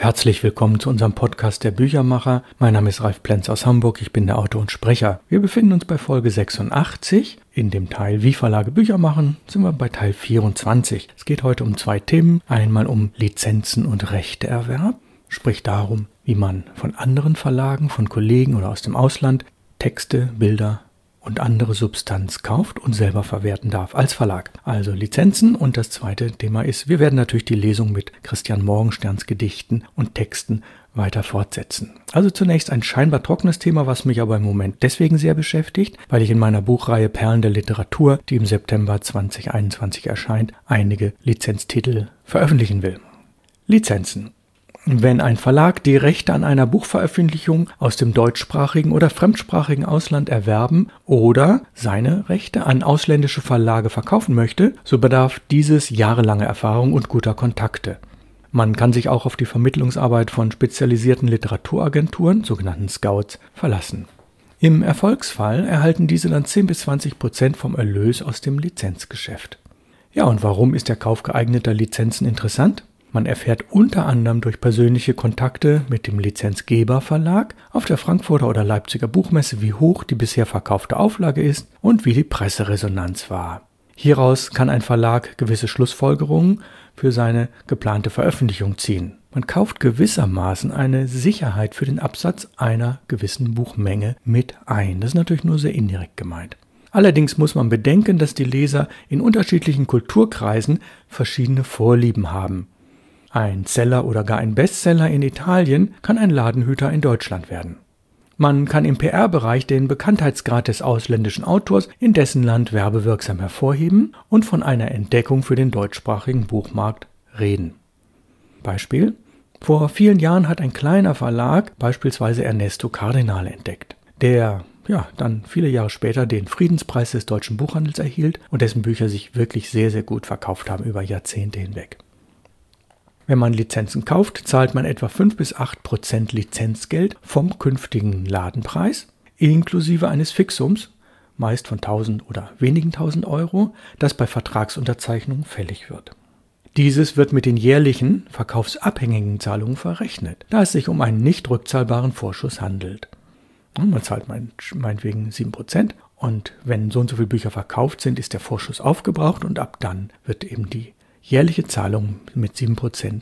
herzlich willkommen zu unserem Podcast der Büchermacher. Mein Name ist Ralf Plenz aus Hamburg, ich bin der Autor und Sprecher. Wir befinden uns bei Folge 86. In dem Teil Wie Verlage Bücher machen sind wir bei Teil 24. Es geht heute um zwei Themen. Einmal um Lizenzen und Rechteerwerb, sprich darum, wie man von anderen Verlagen, von Kollegen oder aus dem Ausland Texte, Bilder und andere Substanz kauft und selber verwerten darf als Verlag. Also Lizenzen. Und das zweite Thema ist, wir werden natürlich die Lesung mit Christian Morgensterns Gedichten und Texten weiter fortsetzen. Also zunächst ein scheinbar trockenes Thema, was mich aber im Moment deswegen sehr beschäftigt, weil ich in meiner Buchreihe Perlen der Literatur, die im September 2021 erscheint, einige Lizenztitel veröffentlichen will. Lizenzen. Wenn ein Verlag die Rechte an einer Buchveröffentlichung aus dem deutschsprachigen oder fremdsprachigen Ausland erwerben oder seine Rechte an ausländische Verlage verkaufen möchte, so bedarf dieses jahrelange Erfahrung und guter Kontakte. Man kann sich auch auf die Vermittlungsarbeit von spezialisierten Literaturagenturen, sogenannten Scouts, verlassen. Im Erfolgsfall erhalten diese dann 10-20% vom Erlös aus dem Lizenzgeschäft. Ja, und warum ist der Kauf geeigneter Lizenzen interessant? Man erfährt unter anderem durch persönliche Kontakte mit dem Lizenzgeberverlag auf der Frankfurter oder Leipziger Buchmesse, wie hoch die bisher verkaufte Auflage ist und wie die Presseresonanz war. Hieraus kann ein Verlag gewisse Schlussfolgerungen für seine geplante Veröffentlichung ziehen. Man kauft gewissermaßen eine Sicherheit für den Absatz einer gewissen Buchmenge mit ein. Das ist natürlich nur sehr indirekt gemeint. Allerdings muss man bedenken, dass die Leser in unterschiedlichen Kulturkreisen verschiedene Vorlieben haben. Ein Seller oder gar ein Bestseller in Italien kann ein Ladenhüter in Deutschland werden. Man kann im PR-Bereich den Bekanntheitsgrad des ausländischen Autors in dessen Land werbewirksam hervorheben und von einer Entdeckung für den deutschsprachigen Buchmarkt reden. Beispiel: Vor vielen Jahren hat ein kleiner Verlag beispielsweise Ernesto Cardinale entdeckt, der dann viele Jahre später den Friedenspreis des deutschen Buchhandels erhielt und dessen Bücher sich wirklich sehr, sehr gut verkauft haben über Jahrzehnte hinweg. Wenn man Lizenzen kauft, zahlt man etwa 5-8% Lizenzgeld vom künftigen Ladenpreis, inklusive eines Fixums, meist von 1.000 oder wenigen 1.000 Euro, das bei Vertragsunterzeichnung fällig wird. Dieses wird mit den jährlichen, verkaufsabhängigen Zahlungen verrechnet, da es sich um einen nicht rückzahlbaren Vorschuss handelt. Man zahlt meinetwegen 7% und wenn so und so viele Bücher verkauft sind, ist der Vorschuss aufgebraucht und ab dann wird eben die jährliche Zahlung mit 7%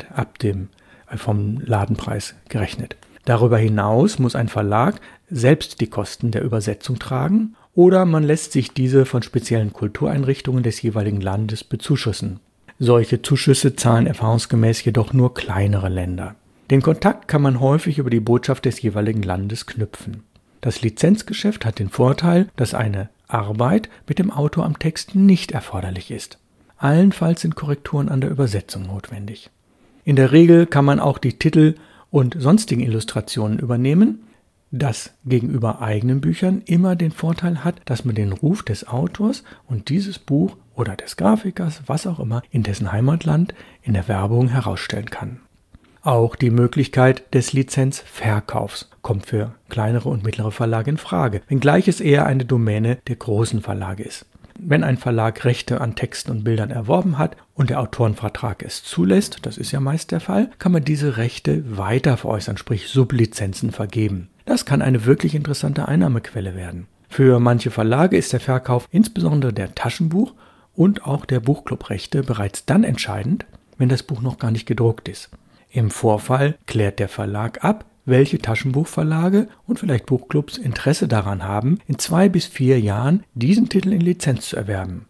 vom Ladenpreis gerechnet. Darüber hinaus muss ein Verlag selbst die Kosten der Übersetzung tragen oder man lässt sich diese von speziellen Kultureinrichtungen des jeweiligen Landes bezuschussen. Solche Zuschüsse zahlen erfahrungsgemäß jedoch nur kleinere Länder. Den Kontakt kann man häufig über die Botschaft des jeweiligen Landes knüpfen. Das Lizenzgeschäft hat den Vorteil, dass eine Arbeit mit dem Autor am Text nicht erforderlich ist. Allenfalls sind Korrekturen an der Übersetzung notwendig. In der Regel kann man auch die Titel und sonstigen Illustrationen übernehmen, das gegenüber eigenen Büchern immer den Vorteil hat, dass man den Ruf des Autors und dieses Buch oder des Grafikers, was auch immer, in dessen Heimatland in der Werbung herausstellen kann. Auch die Möglichkeit des Lizenzverkaufs kommt für kleinere und mittlere Verlage in Frage, wenngleich es eher eine Domäne der großen Verlage ist. Wenn ein Verlag Rechte an Texten und Bildern erworben hat und der Autorenvertrag es zulässt, das ist ja meist der Fall, kann man diese Rechte weiter veräußern, sprich Sublizenzen vergeben. Das kann eine wirklich interessante Einnahmequelle werden. Für manche Verlage ist der Verkauf insbesondere der Taschenbuch- und auch der Buchclubrechte bereits dann entscheidend, wenn das Buch noch gar nicht gedruckt ist. Im Vorfall klärt der Verlag ab, welche Taschenbuchverlage und vielleicht Buchclubs Interesse daran haben, in 2 bis 4 Jahren diesen Titel in Lizenz zu erwerben.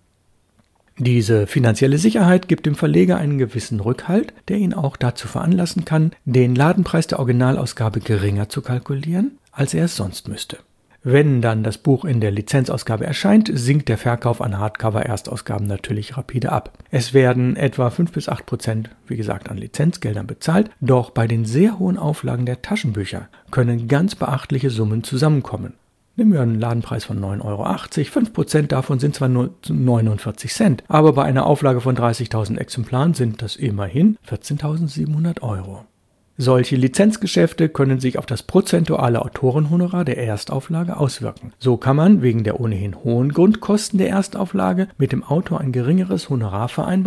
Diese finanzielle Sicherheit gibt dem Verleger einen gewissen Rückhalt, der ihn auch dazu veranlassen kann, den Ladenpreis der Originalausgabe geringer zu kalkulieren, als er es sonst müsste. Wenn dann das Buch in der Lizenzausgabe erscheint, sinkt der Verkauf an Hardcover-Erstausgaben natürlich rapide ab. Es werden etwa 5-8%, wie gesagt, an Lizenzgeldern bezahlt, doch bei den sehr hohen Auflagen der Taschenbücher können ganz beachtliche Summen zusammenkommen. Nehmen wir einen Ladenpreis von 9,80 Euro, 5% davon sind zwar nur 49 Cent, aber bei einer Auflage von 30.000 Exemplaren sind das immerhin 14.700 Euro. Solche Lizenzgeschäfte können sich auf das prozentuale Autorenhonorar der Erstauflage auswirken. So kann man wegen der ohnehin hohen Grundkosten der Erstauflage mit dem Autor ein geringeres Honorar vereinbaren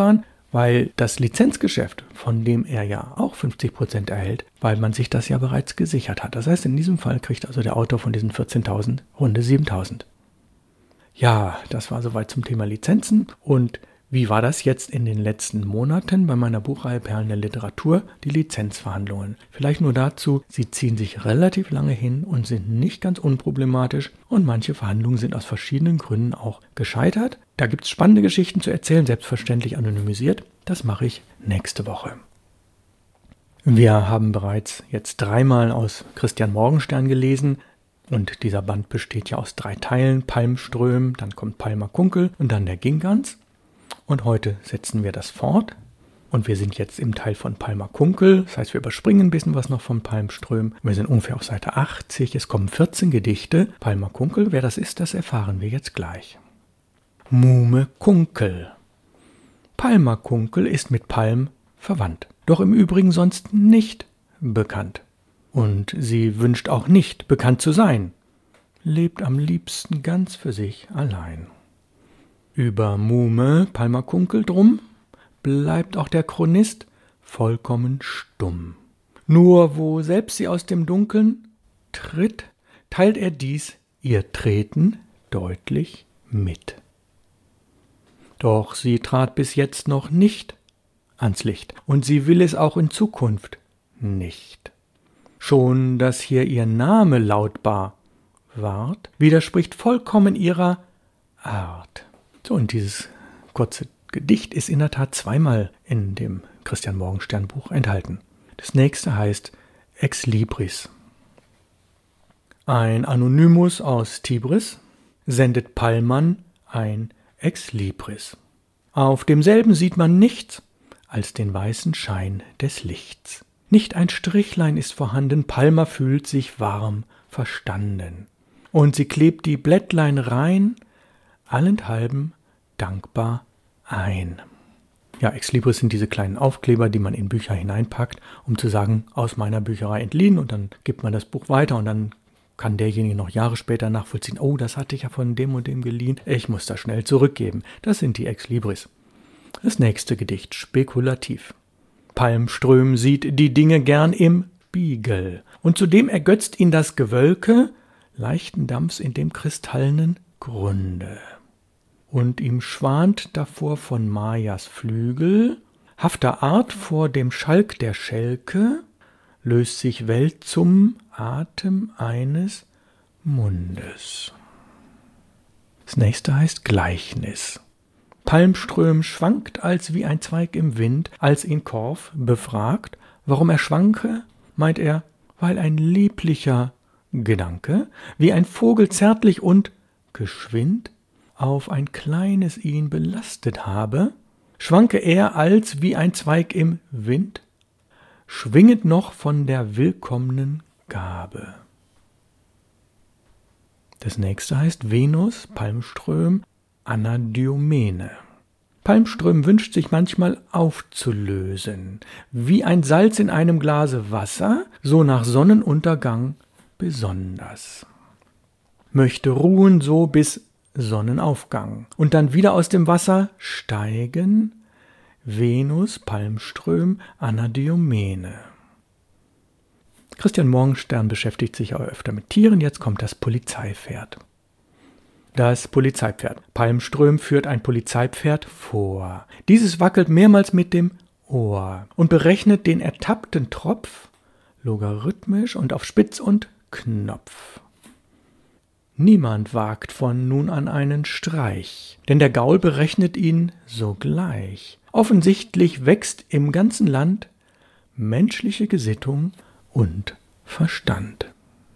weil das Lizenzgeschäft, von dem er ja auch 50% erhält, weil man sich das ja bereits gesichert hat. Das heißt, in diesem Fall kriegt also der Autor von diesen 14.000 runde 7.000. Ja, das war soweit zum Thema Lizenzen. Und wie war das jetzt in den letzten Monaten bei meiner Buchreihe Perlen der Literatur, die Lizenzverhandlungen? Vielleicht nur dazu, sie ziehen sich relativ lange hin und sind nicht ganz unproblematisch und manche Verhandlungen sind aus verschiedenen Gründen auch gescheitert. Da gibt es spannende Geschichten zu erzählen, selbstverständlich anonymisiert. Das mache ich nächste Woche. Wir haben bereits jetzt 3-mal aus Christian Morgenstern gelesen. Und dieser Band besteht ja aus 3 Teilen, Palmström, dann kommt Palmer Kunkel und dann der Gingans. Und heute setzen wir das fort. Und wir sind jetzt im Teil von Palmer Kunkel. Das heißt, wir überspringen ein bisschen was noch von Palmström. Wir sind ungefähr auf Seite 80. Es kommen 14 Gedichte. Palmer Kunkel, wer das ist, das erfahren wir jetzt gleich. Muhme Kunkel. Palmer Kunkel ist mit Palm verwandt, doch im Übrigen sonst nicht bekannt. Und sie wünscht auch nicht bekannt zu sein, lebt am liebsten ganz für sich allein. Über Muhme, Palmer Kunkel drum, bleibt auch der Chronist vollkommen stumm. Nur wo selbst sie aus dem Dunkeln tritt, teilt er dies ihr Treten deutlich mit. Doch sie trat bis jetzt noch nicht ans Licht, und sie will es auch in Zukunft nicht. Schon, dass hier ihr Name lautbar ward, widerspricht vollkommen ihrer Art. So, und dieses kurze Gedicht ist in der Tat 2-mal in dem Christian Morgenstern Buch enthalten. Das nächste heißt Ex Libris. Ein Anonymus aus Tibris sendet Pallmann ein Ex Libris. Auf demselben sieht man nichts als den weißen Schein des Lichts. Nicht ein Strichlein ist vorhanden, Palmer fühlt sich warm verstanden. Und sie klebt die Blättlein rein, allenthalben dankbar ein. Ja, Ex Libris sind diese kleinen Aufkleber, die man in Bücher hineinpackt, um zu sagen, aus meiner Bücherei entliehen, und dann gibt man das Buch weiter und dann kann derjenige noch Jahre später nachvollziehen, oh, das hatte ich ja von dem und dem geliehen, ich muss das schnell zurückgeben. Das sind die Ex Libris. Das nächste Gedicht, spekulativ. Palmström sieht die Dinge gern im Spiegel, und zudem ergötzt ihn das Gewölke leichten Dampfs in dem kristallenen Grunde. Und ihm schwant davor von Mayas Flügel, hafter Art vor dem Schalk der Schelke, löst sich Welt zum Atem eines Mundes. Das nächste heißt Gleichnis. Palmström schwankt als wie ein Zweig im Wind, als ihn Korf befragt, warum er schwanke, meint er, weil ein lieblicher Gedanke, wie ein Vogel zärtlich und geschwind, auf ein kleines ihn belastet habe, schwanke er als wie ein Zweig im Wind, schwinget noch von der willkommenen Gabe. Das nächste heißt Venus, Palmström, Anadyomene. Palmström wünscht sich manchmal aufzulösen, wie ein Salz in einem Glase Wasser, so nach Sonnenuntergang besonders. Möchte ruhen so bis Sonnenaufgang und dann wieder aus dem Wasser steigen, Venus, Palmström, Anadyomene. Christian Morgenstern beschäftigt sich auch öfter mit Tieren, jetzt kommt das Polizeipferd. Das Polizeipferd. Palmström führt ein Polizeipferd vor. Dieses wackelt mehrmals mit dem Ohr und berechnet den ertappten Tropf logarithmisch und auf Spitz und Knopf. Niemand wagt von nun an einen Streich, denn der Gaul berechnet ihn sogleich. Offensichtlich wächst im ganzen Land menschliche Gesittung und Verstand.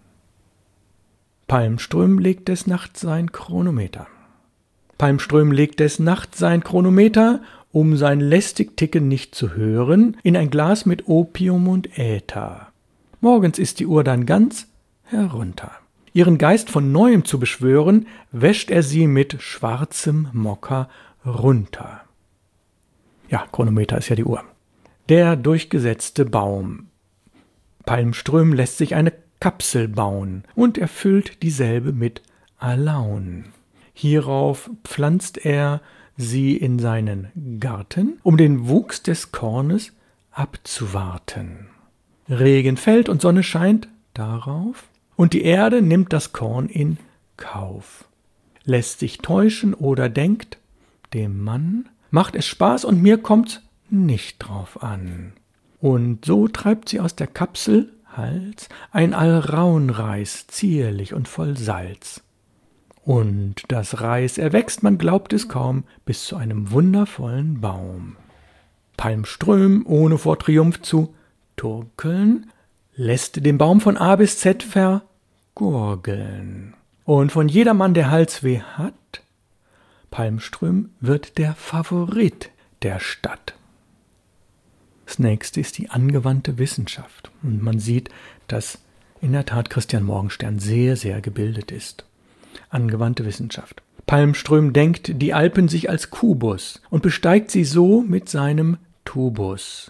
Palmström legt des Nachts sein Chronometer. Palmström legt des Nachts sein Chronometer, um sein lästig Ticken nicht zu hören, in ein Glas mit Opium und Äther. Morgens ist die Uhr dann ganz herunter. Ihren Geist von Neuem zu beschwören, wäscht er sie mit schwarzem Mokka runter. Ja, Chronometer ist ja die Uhr. Der durchgesetzte Baum. Palmström lässt sich eine Kapsel bauen und erfüllt dieselbe mit Alaun. Hierauf pflanzt er sie in seinen Garten, um den Wuchs des Kornes abzuwarten. Regen fällt und Sonne scheint darauf, und die Erde nimmt das Korn in Kauf, lässt sich täuschen oder denkt, dem Mann macht es Spaß und mir kommt's nicht drauf an. Und so treibt sie aus der Kapsel Hals ein Alraunreis, zierlich und voll Salz. Und das Reis erwächst, man glaubt es kaum, bis zu einem wundervollen Baum. Palmström, ohne vor Triumph zu turkeln, lässt den Baum von A bis Z vergurgeln. Und von jedermann, der Halsweh hat, Palmström wird der Favorit der Stadt. Das nächste ist die angewandte Wissenschaft. Und man sieht, dass in der Tat Christian Morgenstern sehr, sehr gebildet ist. Angewandte Wissenschaft. Palmström denkt die Alpen sich als Kubus und besteigt sie so mit seinem Tubus.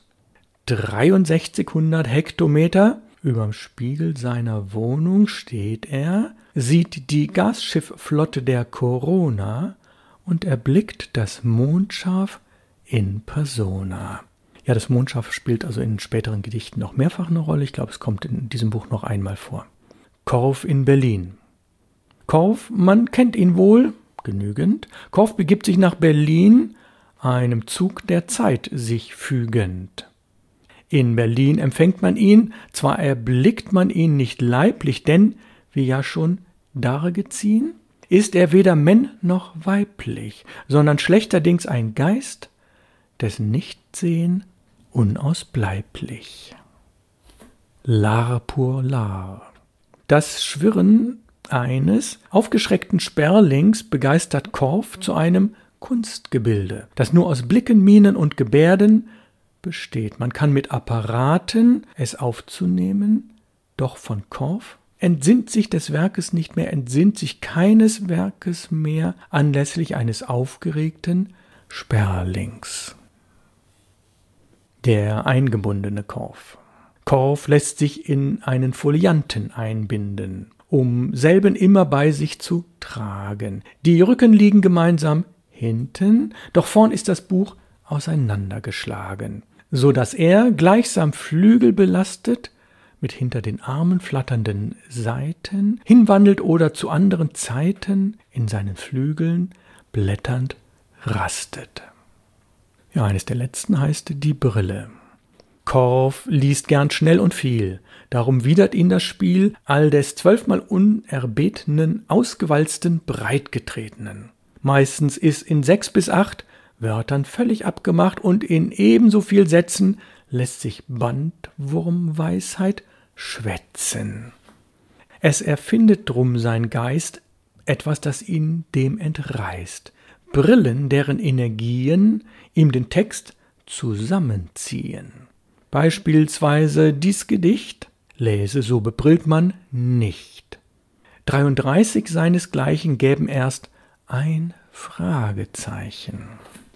6300 Hektometer überm Spiegel seiner Wohnung steht er, sieht die Gasschiffflotte der Corona und erblickt das Mondschaf in persona. Ja, das Mondschaf spielt also in späteren Gedichten noch mehrfach eine Rolle. Ich glaube, es kommt in diesem Buch noch einmal vor. Korff in Berlin. Korff, man kennt ihn wohl, genügend. Korff begibt sich nach Berlin, einem Zug der Zeit sich fügend. In Berlin empfängt man ihn, zwar erblickt man ihn nicht leiblich, denn, wie ja schon dargeziehen, ist er weder Männ noch weiblich, sondern schlechterdings ein Geist, dessen Nichtsehen unausbleiblich. Lar pur lar. Das Schwirren eines aufgeschreckten Sperlings begeistert Korff zu einem Kunstgebilde, das nur aus Blicken, Mienen und Gebärden besteht. Man kann mit Apparaten es aufzunehmen, doch von Korff entsinnt sich des Werkes nicht mehr, entsinnt sich keines Werkes mehr anlässlich eines aufgeregten Sperlings. Der eingebundene Korff. Korff lässt sich in einen Folianten einbinden, um selben immer bei sich zu tragen. Die Rücken liegen gemeinsam hinten, doch vorn ist das Buch auseinandergeschlagen, so dass er, gleichsam flügelbelastet, mit hinter den Armen flatternden Seiten hinwandelt oder zu anderen Zeiten in seinen Flügeln blätternd rastet. Ja, eines der letzten heißt Die Brille. Korff liest gern schnell und viel, darum widert ihn das Spiel all des 12-mal unerbetenen, ausgewalzten, breitgetretenen. Meistens ist in 6 bis 8 Wörtern völlig abgemacht und in ebenso viel Sätzen lässt sich Bandwurmweisheit schwätzen. Es erfindet drum sein Geist etwas, das ihn dem entreißt. Brillen, deren Energien ihm den Text zusammenziehen. Beispielsweise dies Gedicht, lese, so bebrillt man nicht. 33 seinesgleichen gäben erst ein Fragezeichen.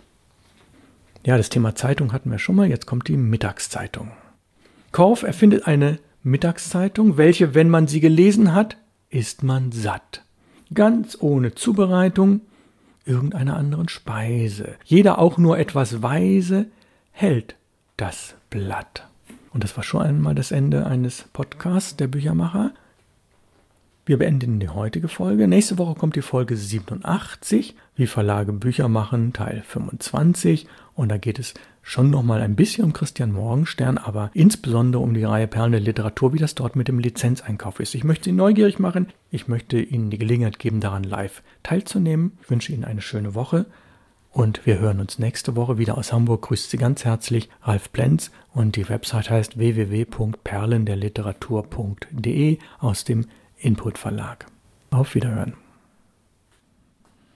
Ja, das Thema Zeitung hatten wir schon mal, jetzt kommt die Mittagszeitung. Korff erfindet eine Mittagszeitung, welche, wenn man sie gelesen hat, ist man satt. Ganz ohne Zubereitung irgendeiner anderen Speise. Jeder auch nur etwas weise hält das Blatt. Und das war schon einmal das Ende eines Podcasts der Büchermacher. Wir beenden die heutige Folge. Nächste Woche kommt die Folge 87, wie Verlage Bücher machen, Teil 25. Und da geht es schon nochmal ein bisschen um Christian Morgenstern, aber insbesondere um die Reihe Perlen der Literatur, wie das dort mit dem Lizenzeinkauf ist. Ich möchte Sie neugierig machen. Ich möchte Ihnen die Gelegenheit geben, daran live teilzunehmen. Ich wünsche Ihnen eine schöne Woche. Und wir hören uns nächste Woche wieder aus Hamburg. Grüßt Sie ganz herzlich, Ralf Plenz. Und die Website heißt www.perlenderliteratur.de aus dem Input Verlag. Auf Wiederhören.